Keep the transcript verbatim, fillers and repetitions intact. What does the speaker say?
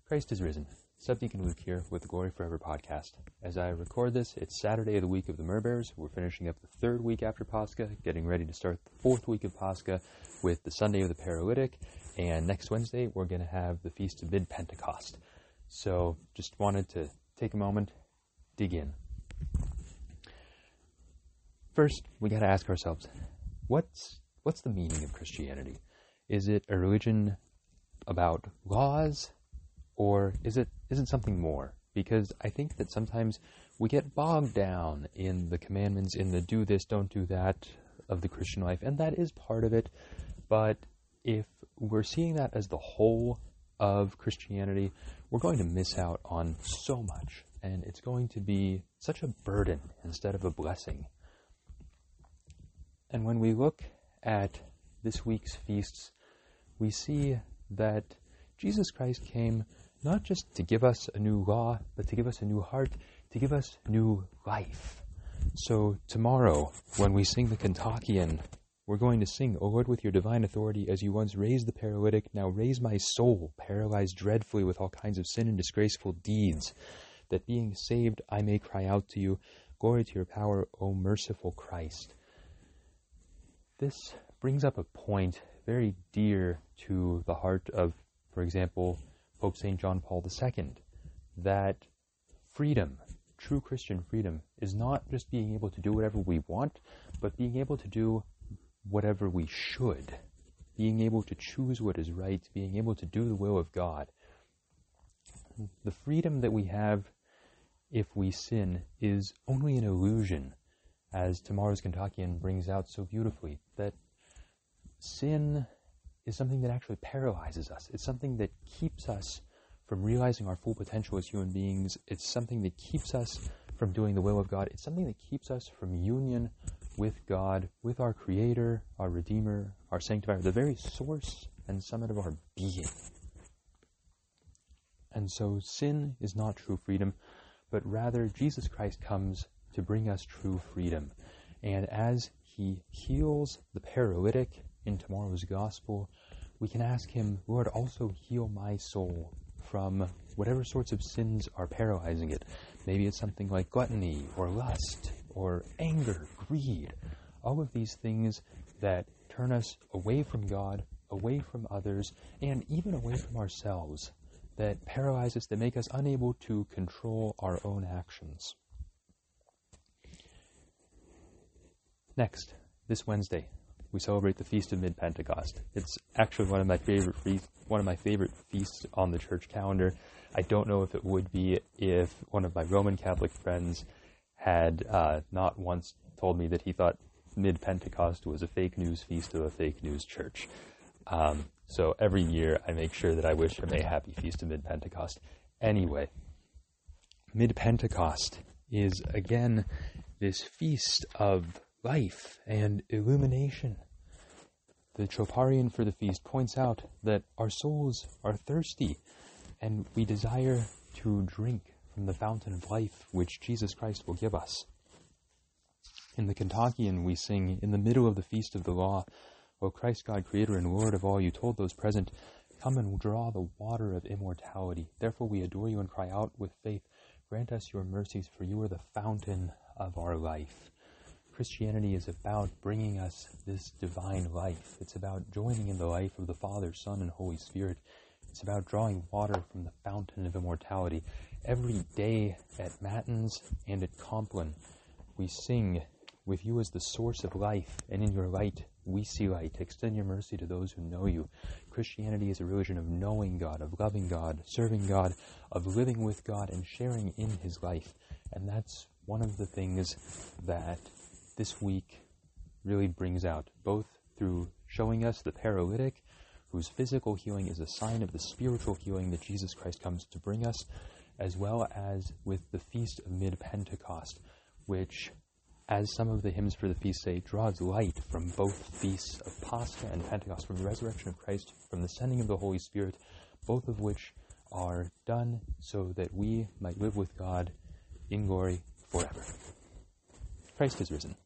Christ is risen. Subdeacon Luke here with the Glory Forever podcast. As I record this, it's Saturday of the week of the Myrrh Bearers. We're finishing up the third week after Pascha, getting ready to start the fourth week of Pascha with the Sunday of the Paralytic. And next Wednesday, we're going to have the Feast of Mid-Pentecost. So just wanted to take a moment, dig in. First, we got to ask ourselves, what's what's the meaning of Christianity? Is it a religion about laws? Or is it is it something more? Because I think that sometimes we get bogged down in the commandments, in the do this, don't do that of the Christian life, and that is part of it. But if we're seeing that as the whole of Christianity, we're going to miss out on so much, and it's going to be such a burden instead of a blessing. And when we look at this week's feasts, we see that Jesus Christ came not just to give us a new law, but to give us a new heart, to give us new life. So tomorrow, when we sing the Kentuckian, we're going to sing, O Lord, with your divine authority, as you once raised the paralytic, now raise my soul, paralyzed dreadfully with all kinds of sin and disgraceful deeds, that being saved I may cry out to you, glory to your power, O merciful Christ. This brings up a point very dear to the heart of, for example, Pope Saint John Paul the Second, that freedom, true Christian freedom, is not just being able to do whatever we want, but being able to do whatever we should, being able to choose what is right, being able to do the will of God. The freedom that we have if we sin is only an illusion, as tomorrow's Kentuckian brings out so beautifully, that sin is something that actually paralyzes us. It's something that keeps us from realizing our full potential as human beings. It's something that keeps us from doing the will of God. It's something that keeps us from union with God, with our Creator, our Redeemer, our Sanctifier, the very source and summit of our being. And so sin is not true freedom, but rather Jesus Christ comes to bring us true freedom. And as he heals the paralytic in tomorrow's gospel, we can ask him, Lord, also heal my soul from whatever sorts of sins are paralyzing it. Maybe it's something like gluttony or lust or anger, greed, all of these things that turn us away from God, away from others, and even away from ourselves, that paralyze us, that make us unable to control our own actions. Next, this Wednesday, we celebrate the Feast of Mid-Pentecost. It's actually one of my favorite feasts, one of my favorite feasts on the church calendar. I don't know if it would be if one of my Roman Catholic friends had uh, not once told me that he thought Mid-Pentecost was a fake news feast of a fake news church. Um, so every year I make sure that I wish him a happy Feast of Mid-Pentecost. Anyway, Mid-Pentecost is, again, this feast of life and illumination. The Troparion for the feast points out that our souls are thirsty and we desire to drink from the fountain of life which Jesus Christ will give us. In the Kentuckian we sing, in the middle of the feast of the law, O Christ God, Creator and Lord of all, you told those present, come and draw the water of immortality. Therefore we adore you and cry out with faith, grant us your mercies, for you are the fountain of our life. Christianity is about bringing us this divine life. It's about joining in the life of the Father, Son, and Holy Spirit. It's about drawing water from the fountain of immortality. Every day at Matins and at Compline, we sing, with you as the source of life, and in your light we see light. Extend your mercy to those who know you. Christianity is a religion of knowing God, of loving God, serving God, of living with God, and sharing in his life. And that's one of the things that this week really brings out, both through showing us the paralytic, whose physical healing is a sign of the spiritual healing that Jesus Christ comes to bring us, as well as with the Feast of Mid-Pentecost, which, as some of the hymns for the feast say, draws light from both feasts of Pascha and Pentecost, from the resurrection of Christ, from the sending of the Holy Spirit, both of which are done so that we might live with God in glory forever. Christ is risen.